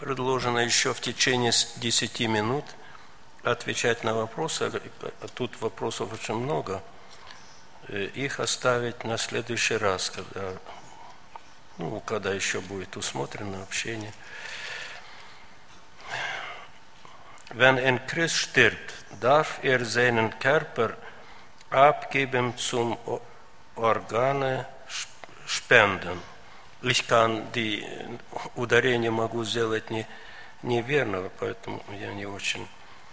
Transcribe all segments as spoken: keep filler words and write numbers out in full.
предложено еще в течение десяти минут отвечать на вопросы. Тут вопросов очень много. Их оставить на следующий раз, когда, ну, когда еще будет усмотрено общение. Wenn ein Christ stirbt, darf er seinen Körper abgeben zum Organe spenden. Ich kann die ударение могу сделать не, неверно, поэтому я не очень.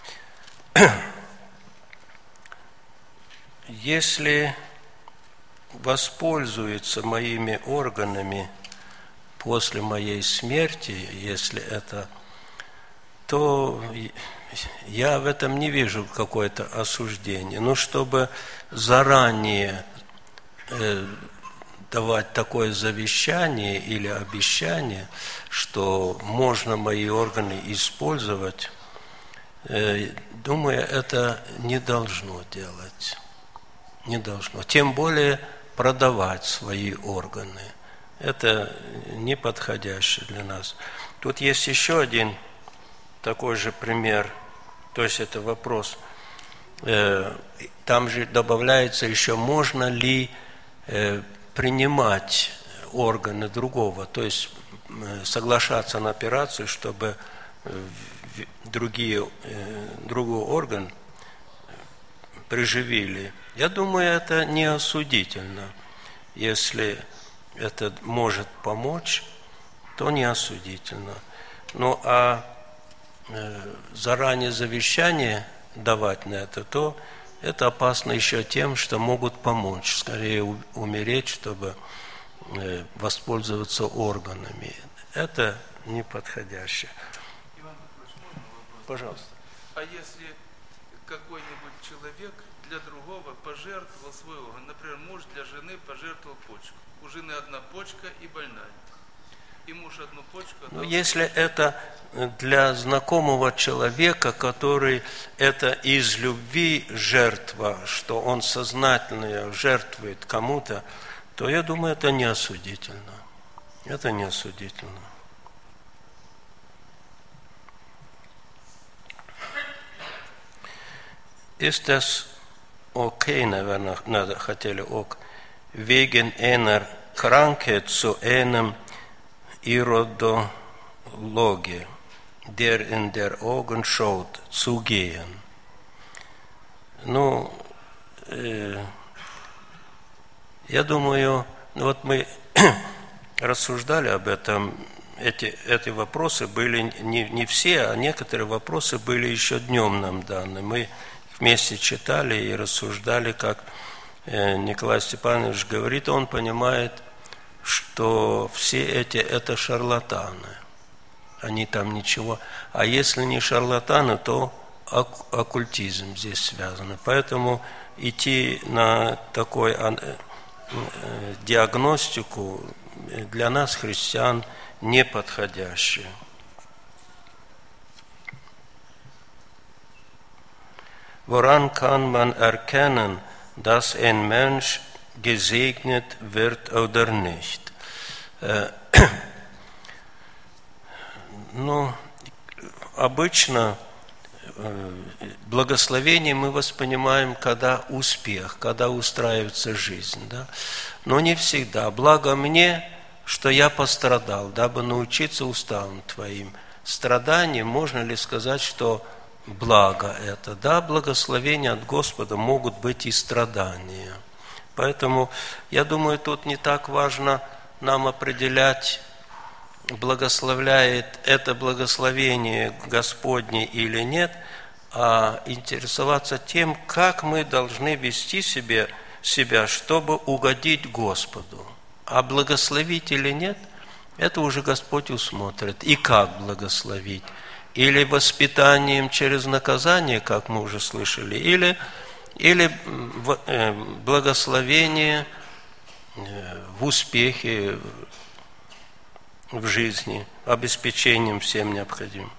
Если воспользуется моими органами после моей смерти, если это, то я в этом не вижу какое-то осуждение. Но чтобы заранее э, давать такое завещание или обещание, что можно мои органы использовать, э, думаю, это не должно делать. Не должно. Тем более продавать свои органы. Это не подходящее для нас. Тут есть еще один такой же пример. То есть это вопрос. Там же добавляется еще, можно ли принимать органы другого. То есть соглашаться на операцию, чтобы другие, другой орган приживили. Я думаю, это не осудительно. Если это может помочь, то не осудительно. Ну, а э, заранее завещание давать на это, то это опасно еще тем, что могут помочь. Скорее умереть, чтобы э, воспользоваться органами. Это неподходяще. Иван Петрович, можно вопрос? Пожалуйста. А если какой-нибудь человек для другого пожертвовал свой орган, например, муж для жены пожертвовал почку, у жены одна почка и больная, и муж одну почку отдал. Но если это для знакомого человека, который это из любви жертва, что он сознательно жертвует кому-то, то я думаю, это не осудительно. Это не осудительно. Ist es okay, наверное, надо, хотели ок, wegen einer Krankheit zu einem Iridologe, der in der Augen schaut, zu gehen? Ну, э, я думаю, вот мы рассуждали об этом, эти, эти вопросы были не, не все, а некоторые вопросы были еще днем нам даны. Мы вместе читали и рассуждали, как Николай Степанович говорит, он понимает, что все эти это шарлатаны. Они там ничего. А если не шарлатаны, то оккультизм здесь связан. Поэтому идти на такой диагностику для нас, христиан, не подходящее. Woran kann man erkennen, dass ein Mensch gesegnet wird oder nicht? Ну, обычно благословение мы воспринимаем, когда успех, когда устраивается жизнь, да? Но не всегда. Благо мне, что я пострадал, дабы научиться уставам твоим. Страдание, можно ли сказать, что благо это? Да, благословения от Господа могут быть и страдания. Поэтому, я думаю, тут не так важно нам определять, благословляет это благословение Господне или нет, а интересоваться тем, как мы должны вести себе, себя, чтобы угодить Господу. А благословить или нет, это уже Господь усмотрит. И как благословить? Или воспитанием через наказание, как мы уже слышали, или, или благословение в успехе в жизни, обеспечением всем необходимым.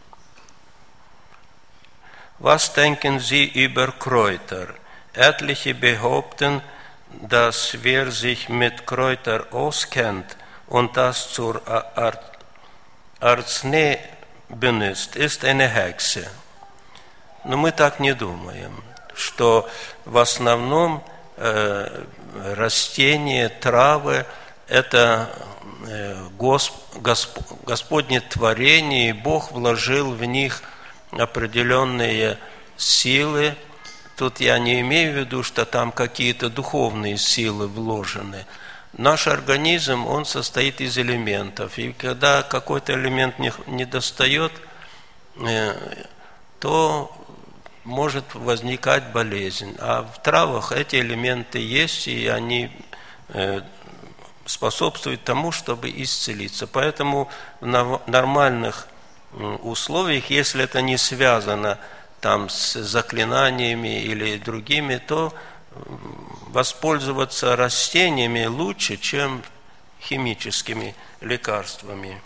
Was denken Sie über Kräuter? Etliche behaupten, dass wer sich mit Kräuter auskennt und das zur Arznei benutzt, ist eine Hexe. Но мы так не думаем, что в основном э, растения, травы – это э, Госп, Госп, Господне творение, и Бог вложил в них определенные силы. Тут я не имею в виду, что там какие-то духовные силы вложены. Наш организм, он состоит из элементов, и когда какой-то элемент не, не достает, э, то может возникать болезнь. А в травах эти элементы есть, и они э, способствуют тому, чтобы исцелиться. Поэтому в нормальных условиях, если это не связано там с заклинаниями или другими, то воспользоваться растениями лучше, чем химическими лекарствами.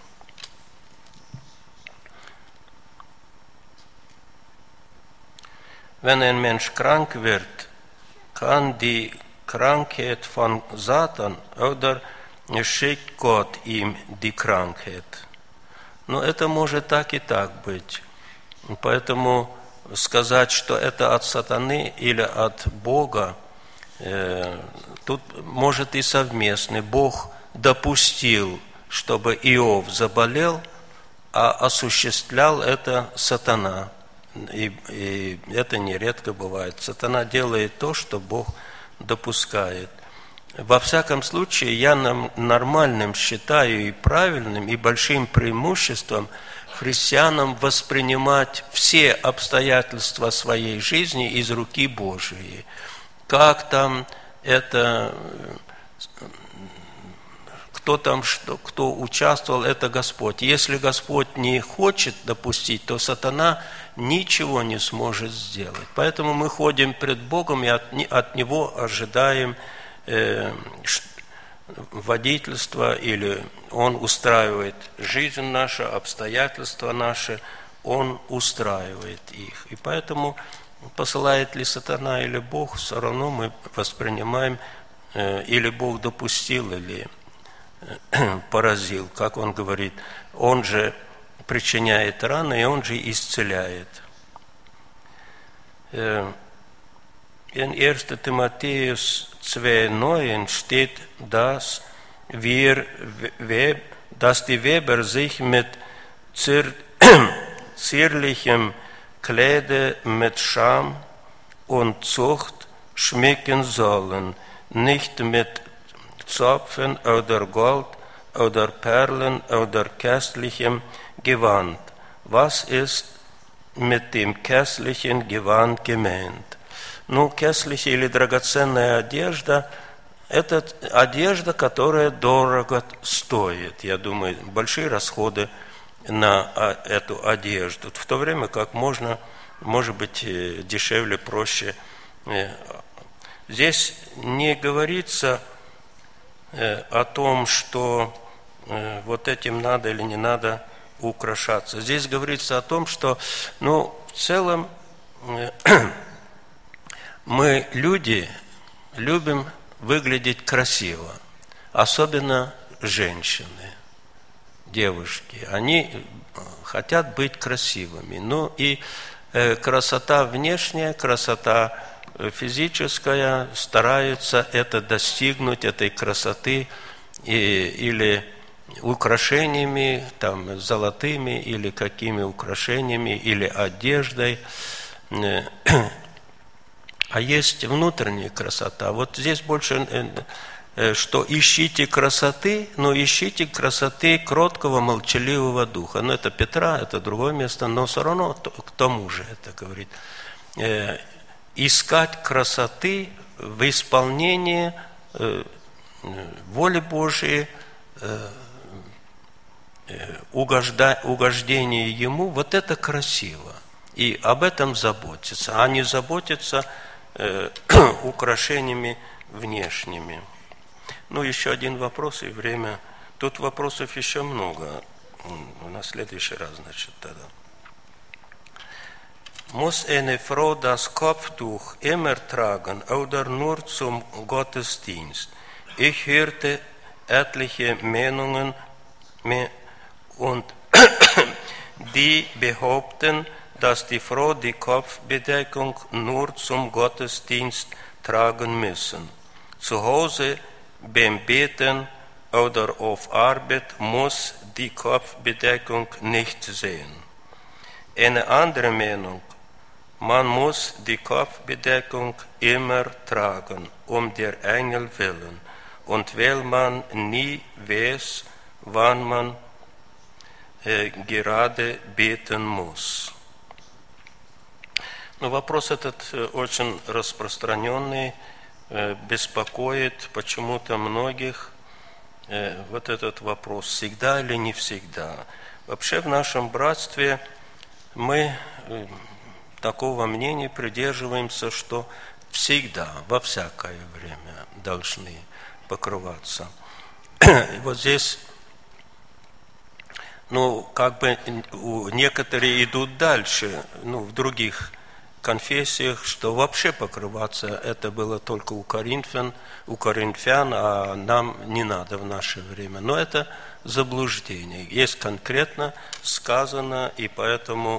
Wenn ein Mensch krank wird, kann die Krankheit von Satan oder schickt Gott ihm die Krankheit. Но это может так и так быть. Поэтому сказать, что это от сатаны или от Бога, э, тут может и совместно. Бог допустил, чтобы Иов заболел, а осуществлял это сатана. И, и это нередко бывает. Сатана делает то, что Бог допускает. Во всяком случае, я нормальным считаю и правильным, и большим преимуществом христианам воспринимать все обстоятельства своей жизни из руки Божией. Как там это, кто там, что, кто участвовал, это Господь. Если Господь не хочет допустить, то сатана ничего не сможет сделать. Поэтому мы ходим пред Богом и от, от Него ожидаем э, водительства, или Он устраивает жизнь нашу, обстоятельства наши, Он устраивает их. И поэтому посылает ли сатана или Бог, все равно мы воспринимаем, э, или Бог допустил, или э, поразил, как Он говорит, Он же причиняет раны, и Он же исцеляет. In erster Timotheus zwei neun steht, dass, wir, dass die Weber sich mit zierlichem Kleide, mit Scham und Zucht schmücken sollen, nicht mit Zopfen oder Gold oder Perlen oder köstlichem Gewand. Was ist mit dem köstlichen Gewand gemeint? Ну, köstliche или драгоценная одежда – это одежда, которая дорого стоит. Я думаю, большие расходы на эту одежду. В то время как можно, может быть, дешевле, проще. Здесь не говорится о том, что вот этим надо или не надо украшаться. Здесь говорится о том, что, ну, в целом мы, люди, любим выглядеть красиво, особенно женщины, девушки. Они хотят быть красивыми. Ну и э, красота внешняя, красота физическая стараются это достигнуть, этой красоты, и, или украшениями, там, золотыми, или какими украшениями, или одеждой. А есть внутренняя красота. Вот здесь больше, что ищите красоты, но ищите красоты кроткого, молчаливого духа. Ну, это Петра, это другое место, но все равно к тому же это говорит. Искать красоты в исполнении воли Божией, угождение Ему, вот это красиво. И об этом заботиться, а не заботиться э, украшениями внешними. Ну, еще один вопрос, и время. Тут вопросов еще много. На следующий раз, значит, тогда. Muss eine Frau das Kopftuch immer tragen oder nur zum Gottesdienst? Ich hörte etliche Meinungen und die behaupten, dass die Frau die Kopfbedeckung nur zum Gottesdienst tragen müssen. Zu Hause beim Beten oder auf Arbeit muss die Kopfbedeckung nicht sehen. Eine andere Meinung: Man muss die Kopfbedeckung immer tragen, um der Engel willen, und weil man nie weiß, wann man äh, gerade beten muss. Но вопрос этот очень распространенный, э, беспокоит почему-то многих э, вот этот вопрос, всегда или не всегда. Вообще в нашем братстве мы э, такого мнения придерживаемся, что всегда, во всякое время должны покрываться. И вот здесь, ну, как бы некоторые идут дальше, ну, в других конфессиях, что вообще покрываться это было только у коринфян, у коринфян, а нам не надо в наше время. Но это заблуждение. Есть конкретно сказано, и поэтому...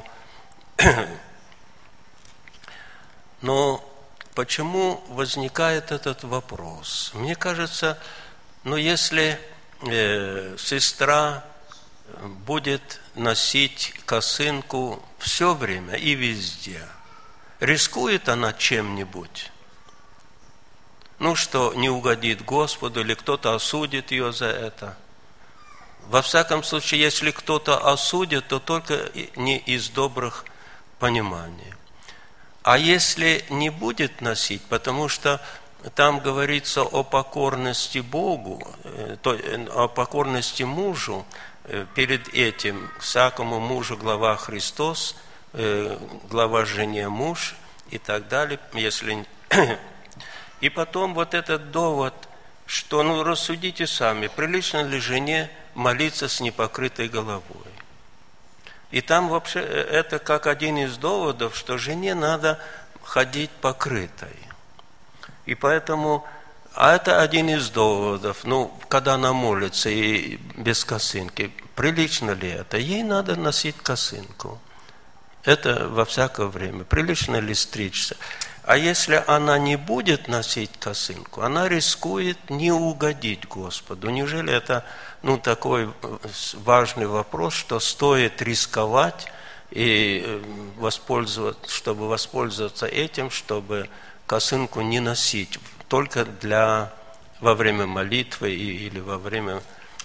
Но почему возникает этот вопрос? Мне кажется, ну, если э, сестра будет носить косынку все время и везде, рискует она чем-нибудь? Ну, что не угодит Господу, или кто-то осудит ее за это? Во всяком случае, если кто-то осудит, то только не из добрых пониманий. А если не будет носить, потому что там говорится о покорности Богу, то, о покорности мужу, перед этим всякому мужу глава Христос, глава жене муж и так далее. Если... И потом вот этот довод, что, ну, рассудите сами, прилично ли жене молиться с непокрытой головой? И там вообще это как один из доводов, что жене надо ходить покрытой. И поэтому, а это один из доводов, ну, когда она молится и без косынки, прилично ли это? Ей надо носить косынку. Это во всякое время. Прилично ли стричься? А если она не будет носить косынку, она рискует не угодить Господу. Неужели это, ну, такой важный вопрос, что стоит рисковать и воспользоваться, чтобы воспользоваться этим, чтобы косынку не носить только для, во время молитвы или во время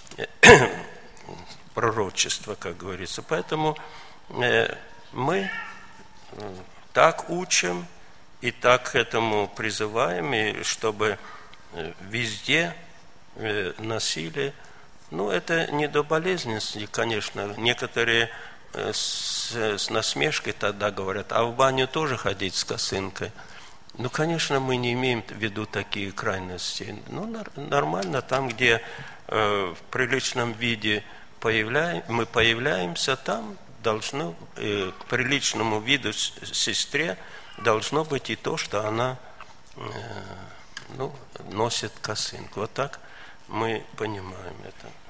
пророчества, как говорится. Поэтому мы так учим и так к этому призываем, и чтобы везде носили. Ну, это не до болезненности, конечно. Некоторые с, с насмешкой тогда говорят, а в баню тоже ходить с косынкой. Ну, конечно, мы не имеем в виду такие крайности. Ну, нормально, там, где э, в приличном виде появляем, мы появляемся, там должно, э, к приличному виду сестре должно быть и то, что она э, ну, носит косынку. Вот так мы понимаем это.